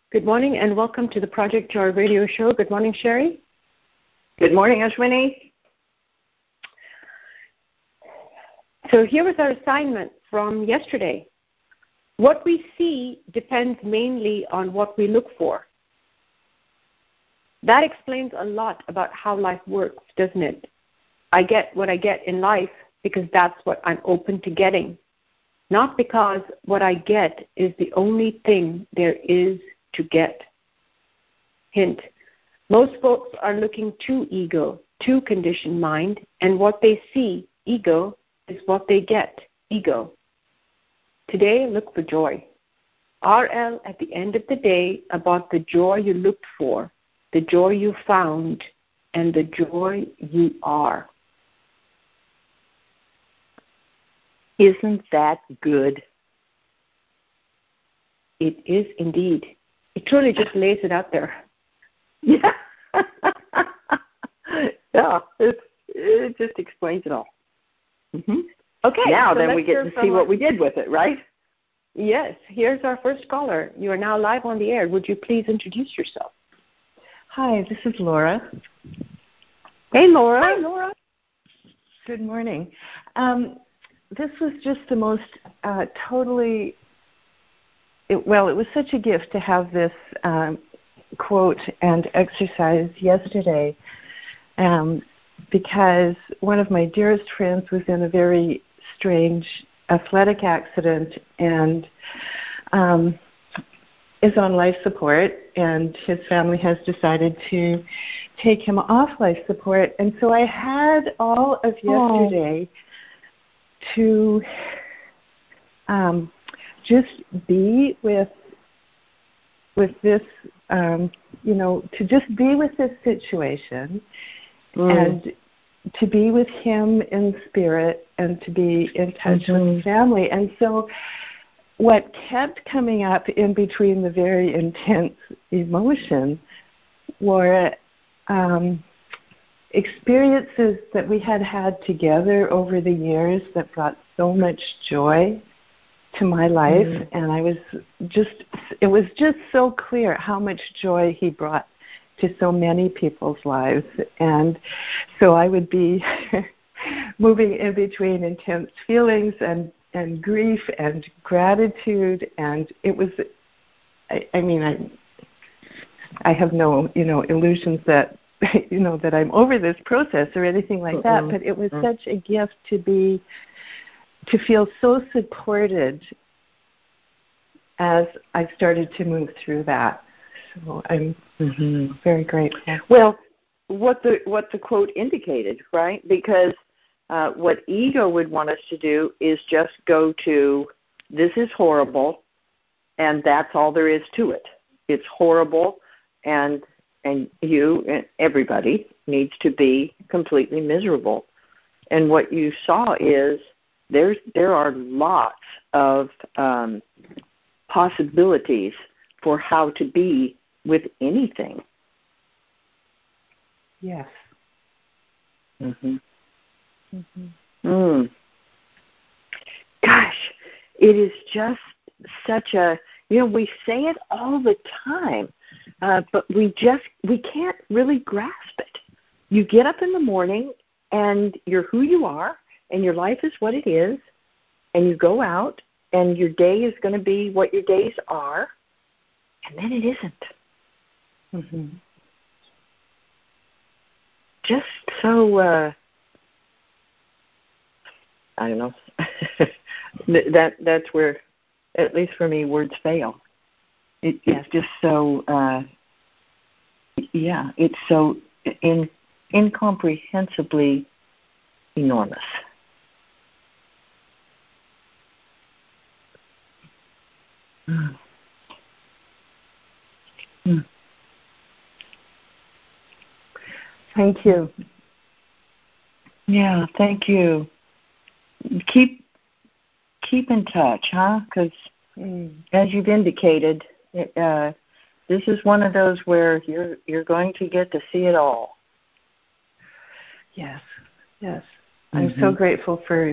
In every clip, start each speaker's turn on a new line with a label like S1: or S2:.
S1: Good morning and welcome to the Project Joy radio show. Good morning, Sherry.
S2: Good morning, Ashwini.
S1: So here was our assignment from yesterday. What we see depends mainly on what we look for. That explains a lot about how life works, doesn't it? I get what I get in life because that's what I'm open to getting, not because what I get is the only thing there is to get. Hint, most folks are looking to ego, to conditioned mind, and what they see, ego, is what they get, ego. Today, look for joy. RL at the end of the day about the joy you looked for, the joy you found, and the joy you are.
S2: Isn't that good?
S1: It is indeed. It truly just lays it out there.
S2: Yeah. Yeah, it just explains it all. Mm-hmm.
S1: Okay.
S2: Now
S1: so
S2: then we get to see what we did with it, right?
S1: Yes. Here's our first caller. You are now live on the air. Would you please introduce yourself?
S3: Hi, this is Laura.
S1: Hey, Laura.
S2: Hi, Laura.
S3: Good morning. This was just the most it was such a gift to have this quote and exercise yesterday because one of my dearest friends was in a very strange athletic accident and is on life support, and his family has decided to take him off life support. And so I had all of yesterday to just be with this, to just be with this situation and to be with him in spirit and to be in touch with family. And so what kept coming up in between the very intense emotion were experiences that we had together over the years that brought so much joy to my life, and it was just so clear how much joy he brought to so many people's lives. And so I would be moving in between intense feelings and grief and gratitude, and it was, I have no, illusions that, that I'm over this process or anything like that, but it was such a gift to feel so supported as I started to move through that. So I'm very grateful.
S2: Well, what the quote indicated, right? Because what ego would want us to do is just go to, this is horrible, and that's all there is to it. It's horrible, and you and everybody needs to be completely miserable. And what you saw is there are lots of possibilities for how to be with anything.
S3: Yes.
S2: Gosh, it is just such a, we say it all the time, but we can't really grasp it. You get up in the morning and you're who you are and your life is what it is, and you go out and your day is going to be what your days are, and then it isn't. Just so, I don't know, that's where, at least for me, words fail. It's just so, it's so incomprehensibly enormous.
S3: Thank you.
S2: Yeah, thank you. Keep in touch, huh? Because as you've indicated, this is one of those where you're going to get to see it all.
S3: Yes. I'm so grateful for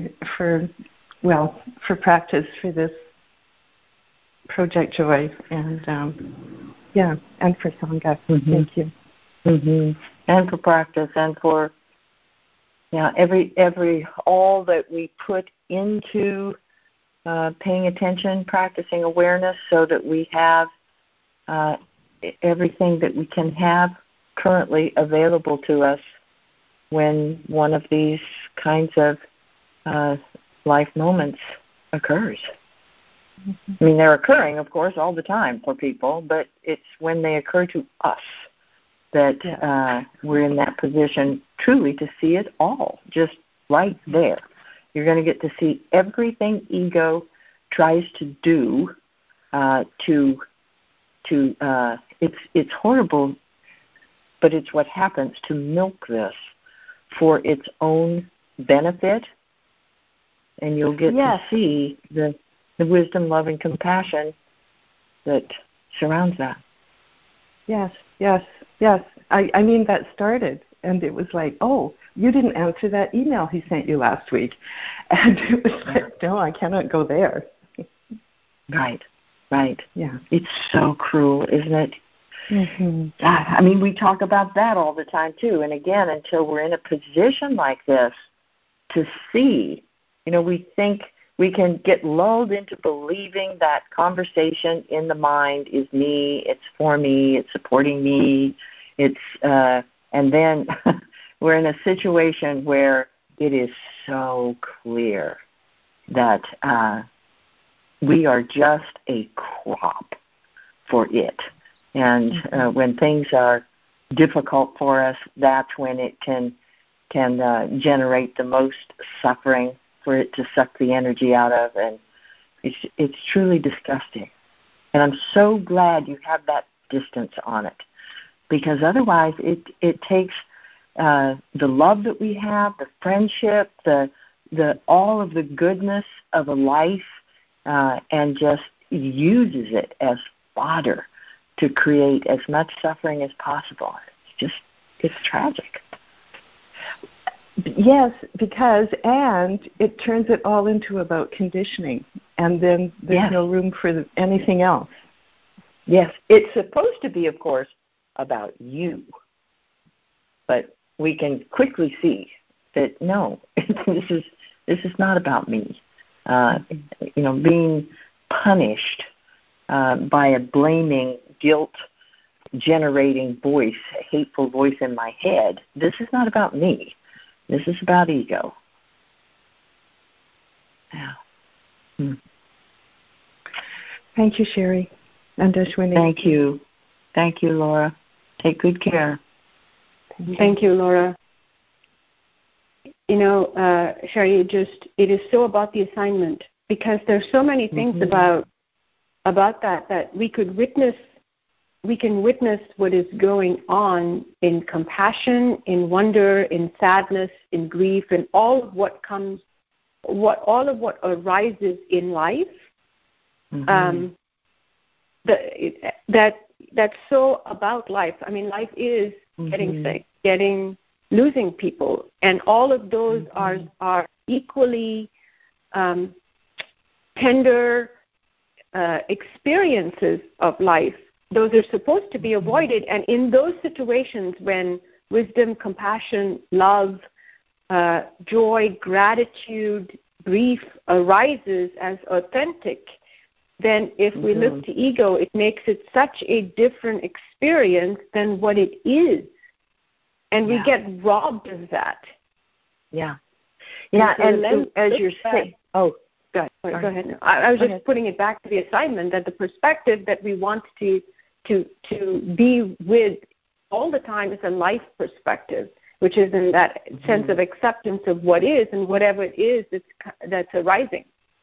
S3: practice, for this Project Joy, and Yeah, and for Sangha.
S2: Mm-hmm.
S3: Thank you.
S2: Mm-hmm. And for practice, and for every all that we put into paying attention, practicing awareness, so that we have everything that we can have currently available to us when one of these kinds of life moments occurs.
S3: Mm-hmm.
S2: I mean, they're occurring, of course, all the time for people, but it's when they occur to us that we're in that position truly to see it all, just right there. You're going to get to see everything ego tries to do it's horrible, but it's what happens to milk this for its own benefit, and you'll get to see the wisdom, love, and compassion that surrounds that.
S3: Yes. I mean, that started, and it was like, oh, you didn't answer that email he sent you last week. And it was like, no, I cannot go there.
S2: Right.
S3: Yeah.
S2: It's so cruel, isn't it?
S3: Mm-hmm.
S2: I mean, we talk about that all the time, too. And again, until we're in a position like this to see, we think we can get lulled into believing that conversation in the mind is me, it's for me, it's supporting me, and then we're in a situation where it is so clear that we are just a crop for it. And when things are difficult for us, that's when it can generate the most suffering, for it to suck the energy out of, and it's truly disgusting. And I'm so glad you have that distance on it, because otherwise it takes the love that we have, the friendship, the all of the goodness of a life, and just uses it as fodder to create as much suffering as possible. It's tragic.
S3: Yes, and it turns it all into about conditioning, and then there's no room for anything else.
S2: Yes, it's supposed to be, of course, about you, but we can quickly see that no, this is not about me. Being punished by a blaming, guilt-generating voice, a hateful voice in my head. This is not about me. This is about ego. Yeah.
S3: Thank you, Sherry and Ashwini.
S2: Thank you, Laura. Take good care.
S1: Thank you, Laura. Sherry, it is so about the assignment, because there's so many things about that we could witness. We can witness what is going on in compassion, in wonder, in sadness, in grief, and all of what arises in life. That's so about life. I mean, life is getting sick, losing people, and all of those are equally tender experiences of life. Those are supposed to be avoided, and in those situations when wisdom, compassion, love, joy, gratitude, grief arises as authentic, then if we look to ego, it makes it such a different experience than what it is. And we get robbed of that.
S2: Yeah. Yeah, and as you're saying,
S1: go ahead. I was just putting it back to the assignment, that the perspective that we want to be with all the time is a life perspective, which is in that sense of acceptance of what is and whatever it is that's arising.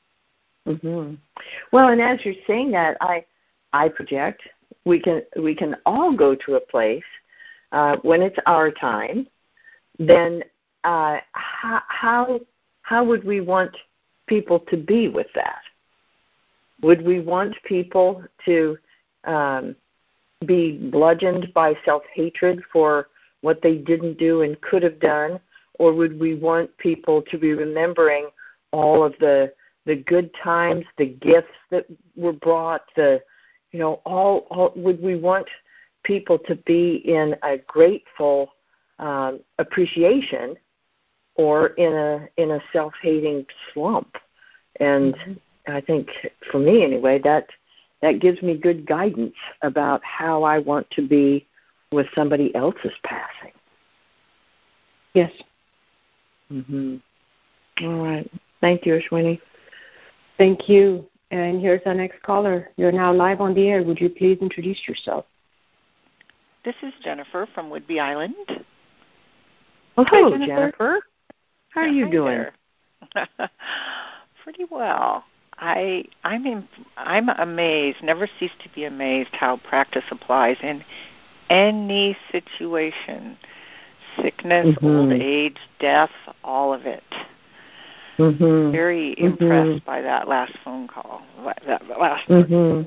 S2: Well, and as you're saying that, I project we can all go to a place when it's our time. Then how would we want people to be with that? Would we want people to be bludgeoned by self-hatred for what they didn't do and could have done, or would we want people to be remembering all of the good times, the gifts that were brought, the all would we want people to be in a grateful appreciation or in a self-hating slump? And I think for me anyway, that gives me good guidance about how I want to be with somebody else's passing.
S1: Yes.
S2: All right. Thank you, Ashwini.
S1: Thank you. And here's our next caller. You're now live on the air. Would you please introduce yourself?
S4: This is Jennifer from Whidbey Island.
S2: Well, hello, Jennifer. How are you doing?
S4: Pretty well. I'm amazed, never cease to be amazed how practice applies in any situation. Sickness, old age, death, all of it. Very impressed by that last phone call. That last one.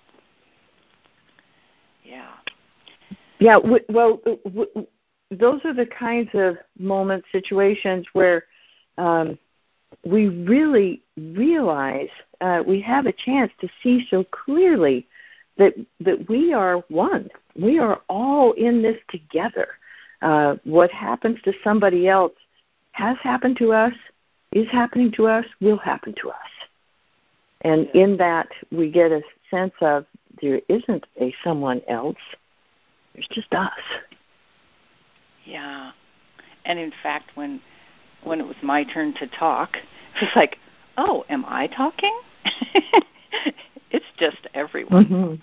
S4: Yeah.
S2: Yeah, well, those are the kinds of moments, situations where we really realize we have a chance to see so clearly that we are one. We are all in this together. What happens to somebody else has happened to us, is happening to us, will happen to us. And in that, we get a sense of there isn't a someone else. There's just us.
S4: Yeah. And in fact, when it was my turn to talk, it was like, oh, am I talking? It's just everyone.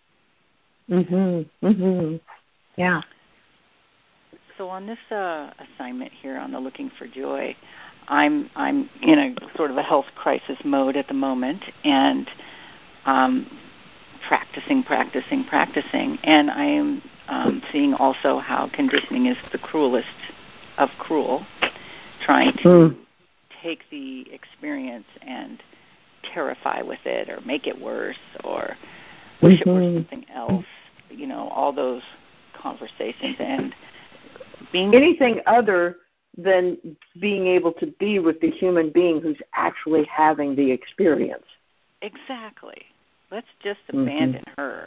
S2: Yeah.
S4: So on this assignment here on the Looking for Joy, I'm in a sort of a health crisis mode at the moment, and practicing, and I am seeing also how conditioning is the cruelest of cruel, trying to take the experience and terrify with it or make it worse or wish it were something else, all those conversations and being
S2: anything other than being able to be with the human being who's actually having the experience.
S4: Exactly. Let's just abandon her.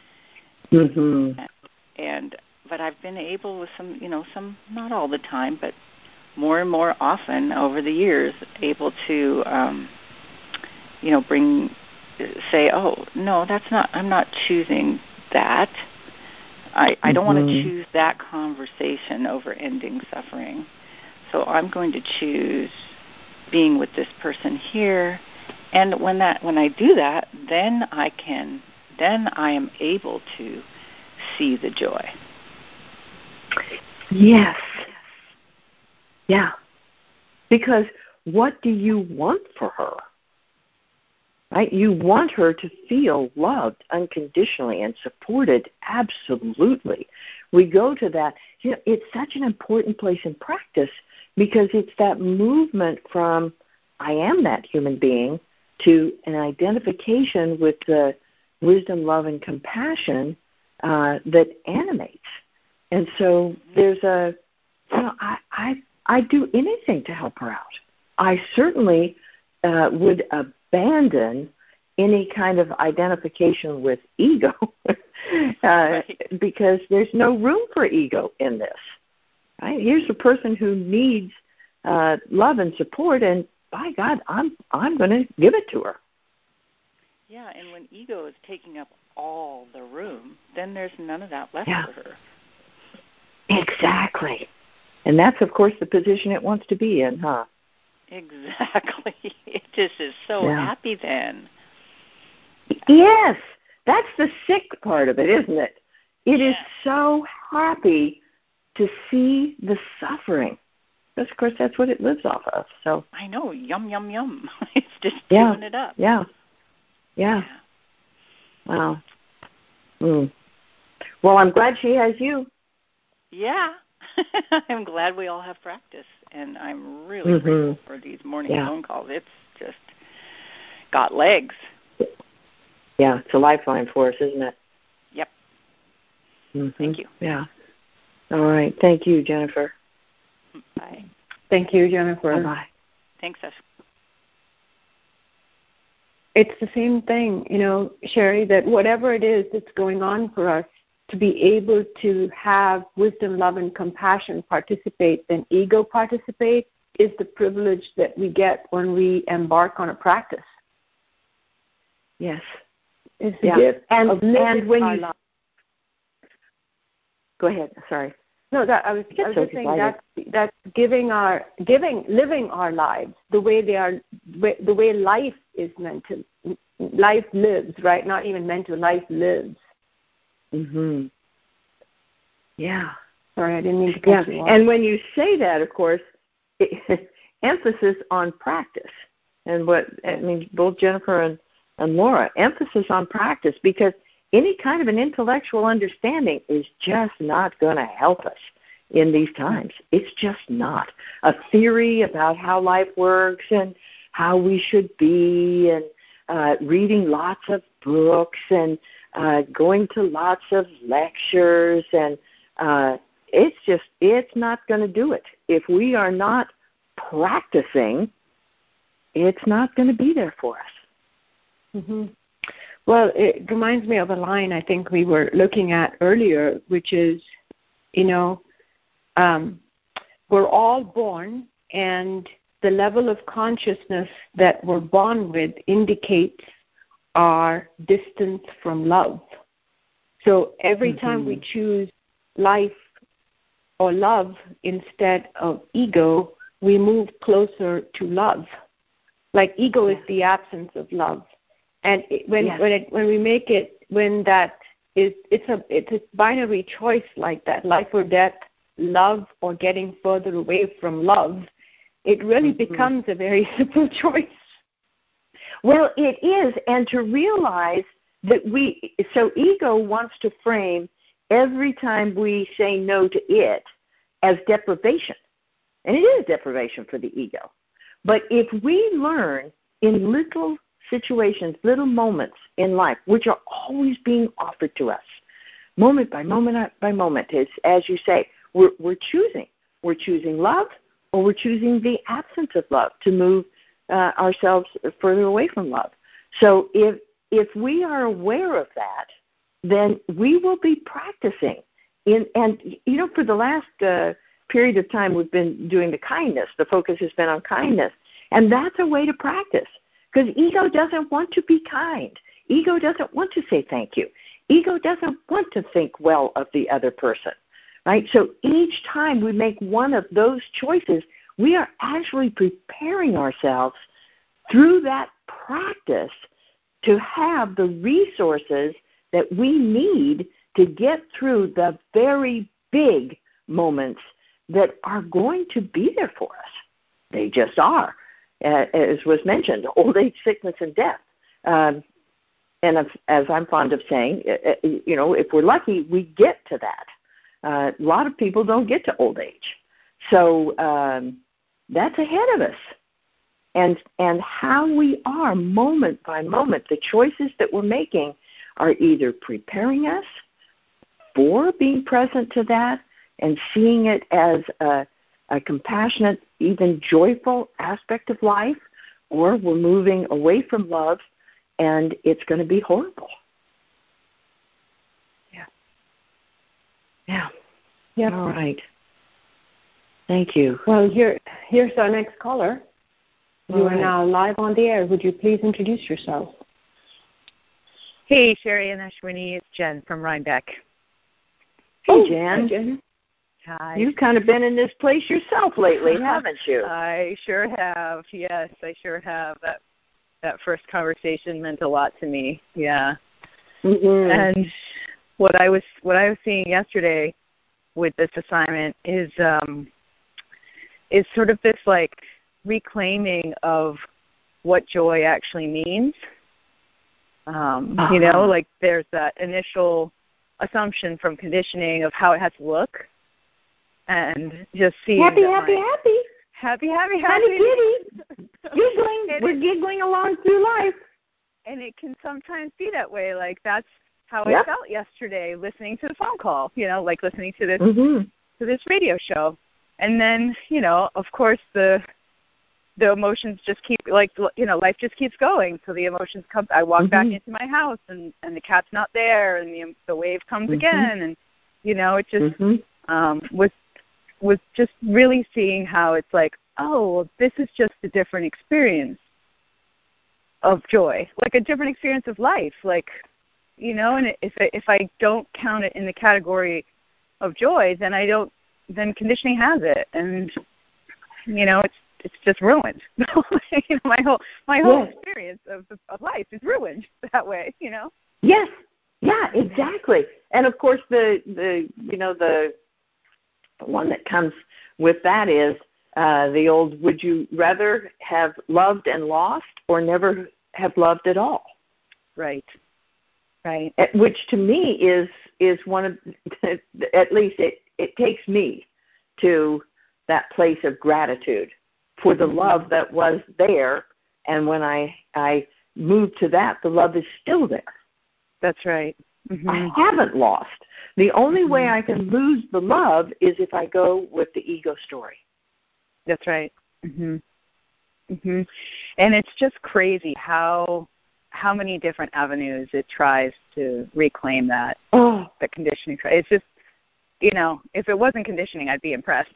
S4: But I've been able with some, not all the time, but more and more often over the years, able to, say, oh, no, I'm not choosing that. I don't want to choose that conversation over ending suffering. So I'm going to choose being with this person here. And when I do that, then I am able to see the joy.
S2: Yes. Yeah. Because what do you want for her? Right? You want her to feel loved unconditionally and supported absolutely. We go to that. It's such an important place in practice because it's that movement from I am that human being to an identification with the wisdom, love, and compassion that animates. And so there's I do anything to help her out. I certainly would abandon any kind of identification with ego because there's no room for ego in this. Right? Here's a person who needs love and support, and by God, I'm going to give it to her.
S4: Yeah, and when ego is taking up all the room, then there's none of that left for her.
S2: Exactly. And that's, of course, the position it wants to be in, huh?
S4: Exactly. It just is so happy then.
S2: Yes. That's the sick part of it, isn't it? It is so happy to see the suffering. Because, of course, that's what it lives off of. So
S4: I know. Yum, yum, yum. It's just chewing it up.
S2: Yeah. Wow. Well, I'm glad she has you.
S4: Yeah. I'm glad we all have practice, and I'm really grateful for these morning phone calls. It's just got legs.
S2: Yeah, it's a lifeline for us, isn't it?
S4: Yep. Thank you.
S2: Yeah. All right. Thank you, Jennifer.
S4: Bye.
S1: Thank you, Jennifer.
S2: Bye-bye.
S4: Thanks, Ash.
S1: it's the same thing, Sherry, that whatever it is that's going on for us, to be able to have wisdom, love, and compassion participate and ego participate is the privilege that we get when we embark on a practice.
S2: Yes.
S1: It's the gift of living
S2: when
S1: our
S2: you
S1: lives.
S2: Go ahead. Sorry.
S1: No, I was just saying that's living our lives the way they are, the way life is meant to. Life lives, right? Not even meant to. Life lives.
S2: Mhm. Yeah.
S1: Sorry, I didn't mean to cut you off.
S2: And when you say that, of course, emphasis on practice, and both Jennifer and Laura, emphasis on practice, because any kind of an intellectual understanding is just not going to help us in these times. It's just not. A theory about how life works and how we should be, and reading lots of books and going to lots of lectures, and it's not going to do it. If we are not practicing, it's not going to be there for us.
S1: Mm-hmm. Well, it reminds me of a line I think we were looking at earlier, which is, we're all born, and the level of consciousness that we're born with indicates our distance from love. So every time we choose life or love instead of ego, we move closer to love. Like ego is the absence of love. And when we make it, when that is, it's a binary choice like that, life or death, love or getting further away from love, it really becomes a very simple choice.
S2: Well, it is, and to realize that so ego wants to frame every time we say no to it as deprivation. And it is deprivation for the ego. But if we learn in little situations, little moments in life, which are always being offered to us, moment by moment by moment, as you say, we're choosing. We're choosing love, or we're choosing the absence of love to move ourselves further away from love. So if we are aware of that, then we will be practicing. For the last period of time, we've been doing the kindness. The focus has been on kindness. And that's a way to practice, because ego doesn't want to be kind. Ego doesn't want to say thank you. Ego doesn't want to think well of the other person, right? So each time we make one of those choices, we are actually preparing ourselves through that practice to have the resources that we need to get through the very big moments that are going to be there for us. They just are. As was mentioned, old age, sickness, and death. And as I'm fond of saying, if we're lucky, we get to that. A lot of people don't get to old age. So that's ahead of us. And how we are moment by moment, the choices that we're making are either preparing us for being present to that and seeing it as a compassionate, even joyful aspect of life, or we're moving away from love and it's going to be horrible. Yeah. All right. Thank you.
S1: Well, here's our next caller. You are now live on the air. Would you please introduce yourself?
S5: Hey, Sherry and Ashwini. It's Jen from Rhinebeck.
S2: Hey, Jen.
S1: Hi, Jen.
S5: Hi.
S2: You've kind of been in this place yourself lately, haven't you?
S5: I sure have. Yes, I sure have. That first conversation meant a lot to me. Yeah.
S2: Mm-hmm.
S5: And what I was seeing yesterday with this assignment is sort of this like reclaiming of what joy actually means. Like there's that initial assumption from conditioning of how it has to look, and just seeing
S2: happy. We're giggling along through life.
S5: And it can sometimes be that way. Like that's how I felt yesterday listening to the phone call, like listening to this to this radio show. And then, of course the the emotions just keep, like, life just keeps going. So the emotions come. I walk back into my house, and the cat's not there, and the wave comes again, and it just was just really seeing how it's like, oh, well, this is just a different experience of joy, like a different experience of life, like, and if I don't count it in the category of joy, then conditioning has it, and it's just ruined. My whole experience of life is ruined that way.
S2: Yes, yeah, exactly. And of course, the one that comes with that is the old: would you rather have loved and lost, or never have loved at all?
S5: Right.
S2: Which to me is one of, at least it takes me to that place of gratitude for the love that was there, and when I moved to that, the love is still there.
S5: That's right.
S2: I haven't lost. The only way I can lose the love is if I go with the ego story.
S5: That's right. And it's just crazy how many different avenues it tries to reclaim that the conditioning. It's just, if it wasn't conditioning, I'd be impressed.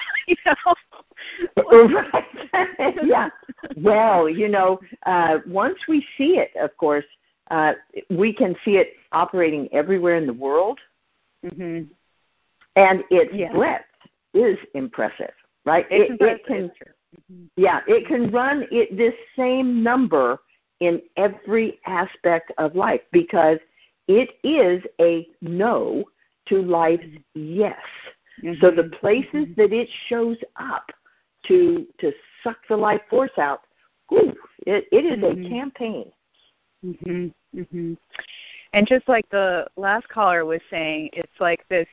S2: Right. Yeah. Well, once we see it, of course, we can see it operating everywhere in the world, and its breadth is impressive, right? It can, it can run this same number in every aspect of life, because it is a no to life's yes. So the places that it shows up to suck the life force out, it is a campaign.
S5: And just like the last caller was saying, it's like this,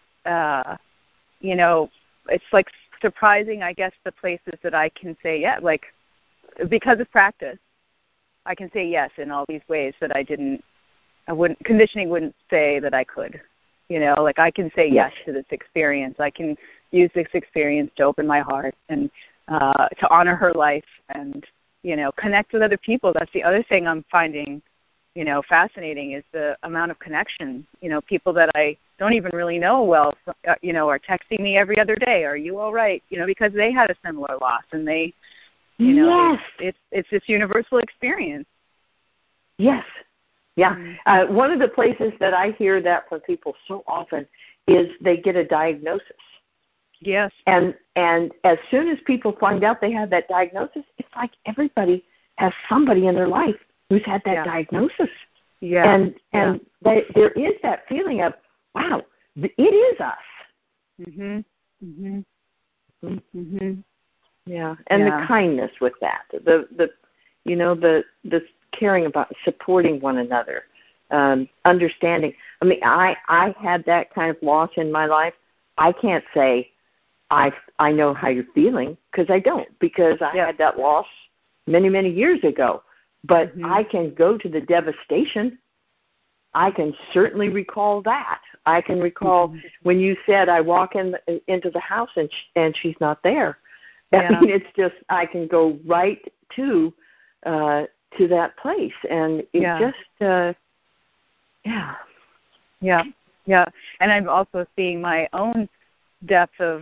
S5: it's like surprising, I guess, the places that I can say, like, because of practice, I can say yes in all these ways that conditioning wouldn't say that I could. Like, I can say yes to this experience. I can use this experience to open my heart and to honor her life and, connect with other people. That's the other thing I'm finding, fascinating, is the amount of connection. People that I don't even really know well, are texting me every other day. Are you all right? Because they had a similar loss, and they, it's this universal experience. Yes.
S2: Yeah. One of the places that I hear that from people so often is they get a diagnosis.
S5: Yes.
S2: And as soon as people find out they have that diagnosis, it's like everybody has somebody in their life who's had that diagnosis.
S5: Yeah.
S2: And there is that feeling of, wow, it is us. Yeah. And the kindness with that, the caring about, supporting one another, understanding. I mean, I had that kind of loss in my life. I can't say I know how you're feeling, because I don't, because I had that loss many, many years ago. But I can go to the devastation. I can certainly recall that. I can recall when you said I walk into the house and she's not there. I mean, it's just, I can go right to that place, and it just,
S5: And I'm also seeing my own depth of,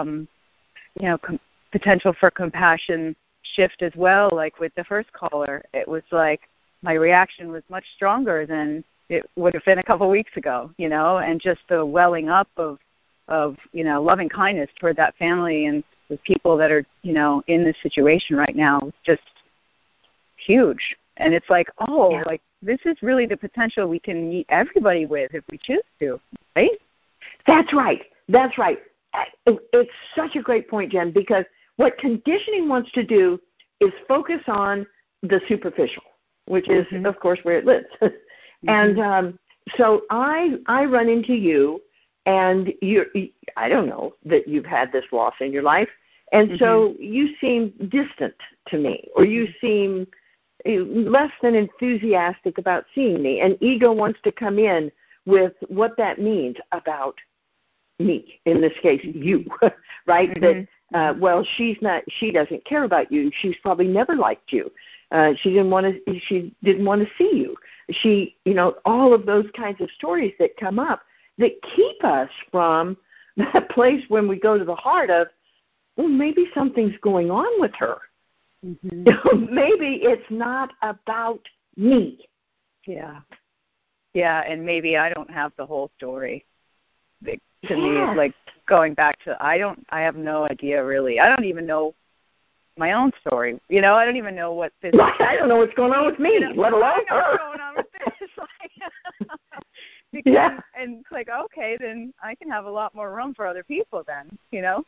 S5: potential for compassion shift as well. Like with the first caller, it was like my reaction was much stronger than it would have been a couple of weeks ago, and just the welling up of loving kindness toward that family and the people that are, in this situation right now is just huge. And it's like, like, this is really the potential we can meet everybody with if we choose to, right?
S2: That's right. It's such a great point, Jen, because what conditioning wants to do is focus on the superficial, which is, of course, where it lives. And so I run into you, and I don't know that you've had this loss in your life, and so you seem distant to me, or you seem less than enthusiastic about seeing me, and ego wants to come in with what that means about me, in this case, you, right? well, she doesn't care about you. She's probably never liked you. She didn't want to see you. She, all of those kinds of stories that come up that keep us from that place when we go to the heart of, well, maybe something's going on with her. Mm-hmm. Maybe it's not about me.
S5: Yeah. Yeah, and maybe I don't have the whole story. To me, like going back to, I have no idea really. I don't even know my own story. I don't even know what this.
S2: I don't know what's going on with me, let alone her.
S5: What's going on with this? Because, and it's like, okay, then I can have a lot more room for other people. Then, Yes.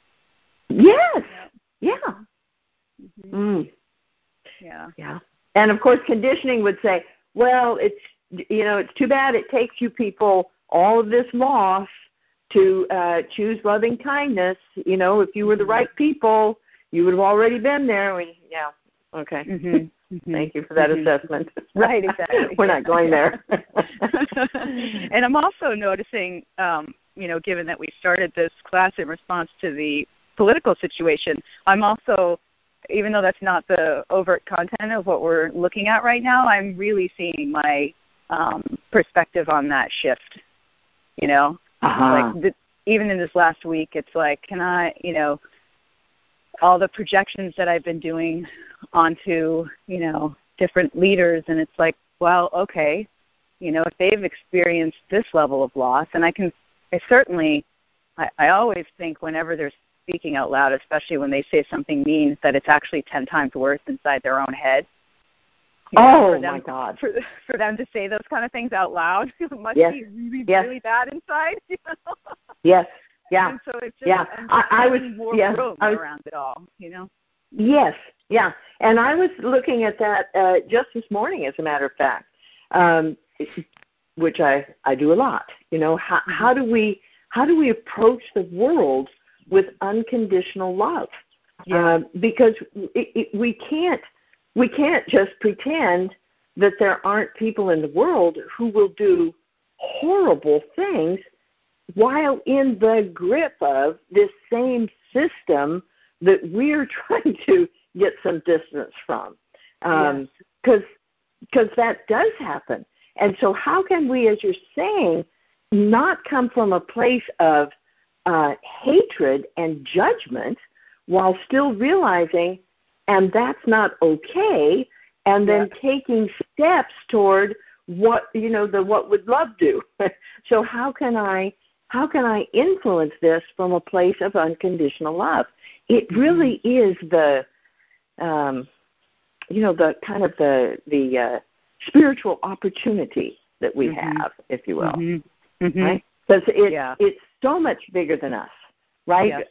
S2: Yeah.
S5: Mm-hmm.
S2: Mm.
S5: Yeah.
S2: And of course, conditioning would say, well, it's too bad it takes you people all of this loss to choose loving kindness. If you were the right people, you would have already been there. Okay.
S5: Mm-hmm. Mm-hmm.
S2: Thank you for that assessment.
S5: Right, exactly.
S2: We're not going there.
S5: And I'm also noticing, given that we started this class in response to the political situation, I'm also, even though that's not the overt content of what we're looking at right now, I'm really seeing my perspective on that shift. Like even in this last week, it's like, can I, all the projections that I've been doing onto, different leaders, and it's like, well, okay, if they've experienced this level of loss, and I always think whenever they're speaking out loud, especially when they say something mean, that it's actually 10 times worse inside their own head.
S2: My God.
S5: For them to say those kind of things out loud, it must be really, really bad inside.
S2: Yes. Yeah.
S5: And so it's just, I was more room around it all,
S2: Yes. Yeah. And I was looking at that just this morning, as a matter of fact, which I do a lot. How do we approach the world with unconditional love?
S5: Yeah.
S2: Because we can't just pretend that there aren't people in the world who will do horrible things while in the grip of this same system that we're trying to get some distance from. Because that does happen. And so how can we, as you're saying, not come from a place of hatred and judgment while still realizing, and that's not okay, and then taking steps toward what what would love do? So how can I influence this from a place of unconditional love? It really is the the kind of the spiritual opportunity that we have, if you will, right? Because it's so much bigger than us, right?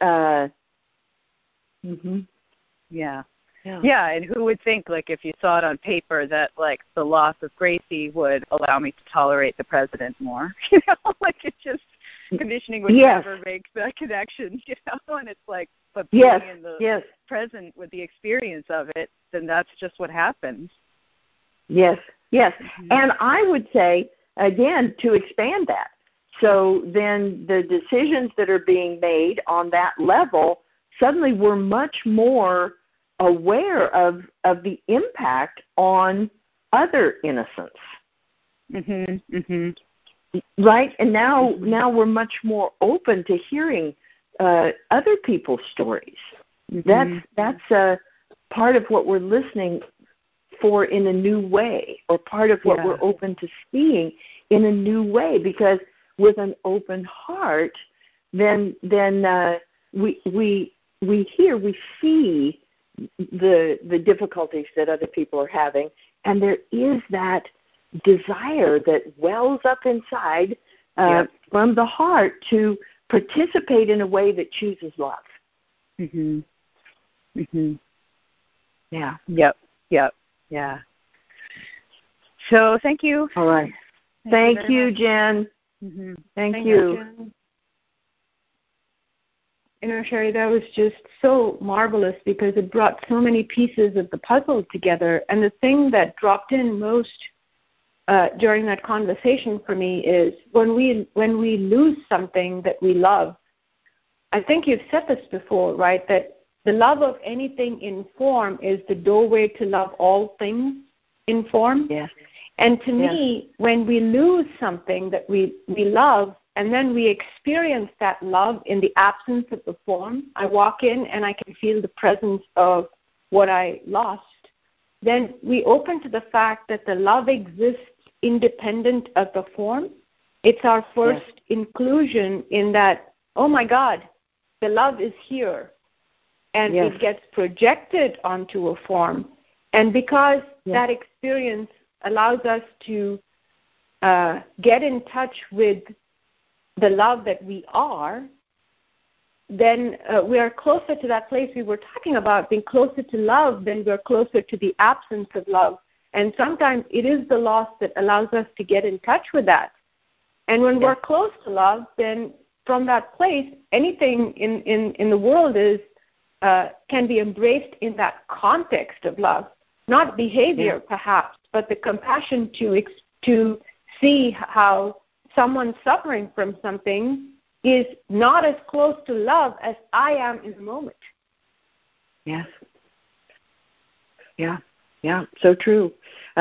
S5: Yeah, and who would think, like, if you saw it on paper, that, like, the loss of Gracie would allow me to tolerate the president more? Like, it just, conditioning would never make that connection, and it's like, but being in the present with the experience of it, then that's just what happens.
S2: Yes. And I would say, again, to expand that. So then the decisions that are being made on that level, suddenly we're much more aware of the impact on other innocents. Right? And now we're much more open to hearing other people's stories. That's a part of what we're listening for in a new way, or part of what we're open to seeing in a new way, because with an open heart, then we hear, we see the difficulties that other people are having, and there is that desire that wells up inside from the heart to participate in a way that chooses love.
S5: Yeah. So thank you.
S2: All right. Thank you, Jen. Thank you.
S1: Jen. Sherry, that was just so marvelous, because it brought so many pieces of the puzzle together. And the thing that dropped in most during that conversation for me is when we lose something that we love, I think you've said this before, right, that the love of anything in form is the doorway to love all things in form.
S2: Yes.
S1: And to me, when we lose something that we love, and then we experience that love in the absence of the form, I walk in and I can feel the presence of what I lost, then we open to the fact that the love exists independent of the form. It's our first inclusion in that, oh my God, the love is here. And it gets projected onto a form. And because that experience allows us to get in touch with the love that we are, then we are closer to that place we were talking about, being closer to love, then we're closer to the absence of love. And sometimes it is the loss that allows us to get in touch with that. And when we're close to love, then from that place, anything in the world is can be embraced in that context of love, not behavior perhaps, but the compassion to see how someone suffering from something is not as close to love as I am in the moment.
S2: Yes. Yeah. Yeah. So true.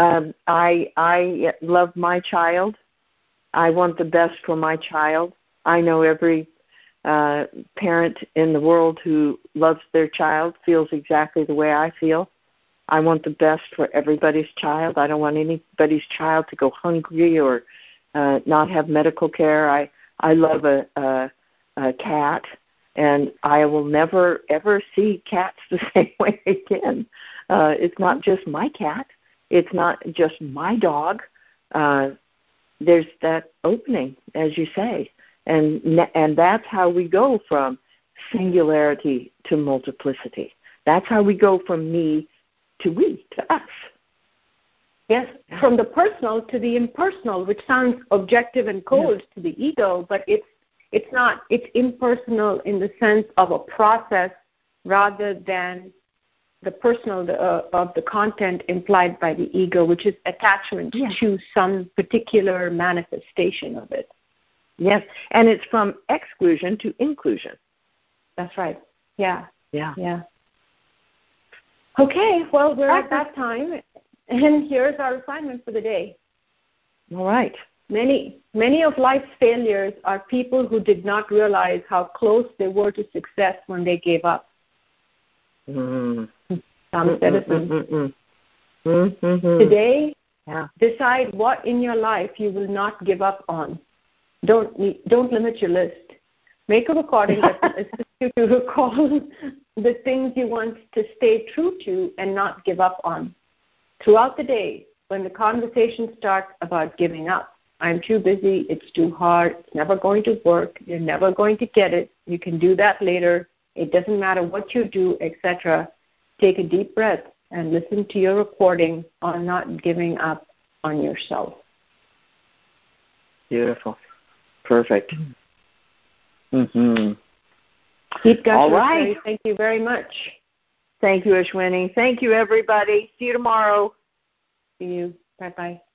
S2: I love my child. I want the best for my child. I know every parent in the world who loves their child feels exactly the way I feel. I want the best for everybody's child. I don't want anybody's child to go hungry or not have medical care. I love a cat, and I will never, ever see cats the same way again. It's not just my cat. It's not just my dog. There's that opening, as you say. And that's how we go from singularity to multiplicity. That's how we go from me to we, to us.
S1: Yes, from the personal to the impersonal, which sounds objective and cold to the ego, but it's not. It's impersonal in the sense of a process rather than the personal of the content implied by the ego, which is attachment to some particular manifestation of it.
S2: Yes, and it's from exclusion to inclusion.
S1: That's right. Yeah.
S2: Yeah.
S1: Yeah. Okay, well, we're at that time, and here's our assignment for the day.
S2: All right.
S1: Many of life's failures are people who did not realize how close they were to success when they gave up. Thomas Edison. Today, decide what in your life you will not give up on. Don't limit your list. Make a recording that will assist you to recall the things you want to stay true to and not give up on. Throughout the day, when the conversation starts about giving up, I'm too busy, it's too hard, it's never going to work, you're never going to get it, you can do that later, it doesn't matter what you do, etc., take a deep breath and listen to your recording on not giving up on yourself.
S2: Beautiful. Perfect.
S1: All right. Thank you very much.
S2: Thank you, Ashwini. Thank you, everybody. See you tomorrow.
S1: See you. Bye-bye.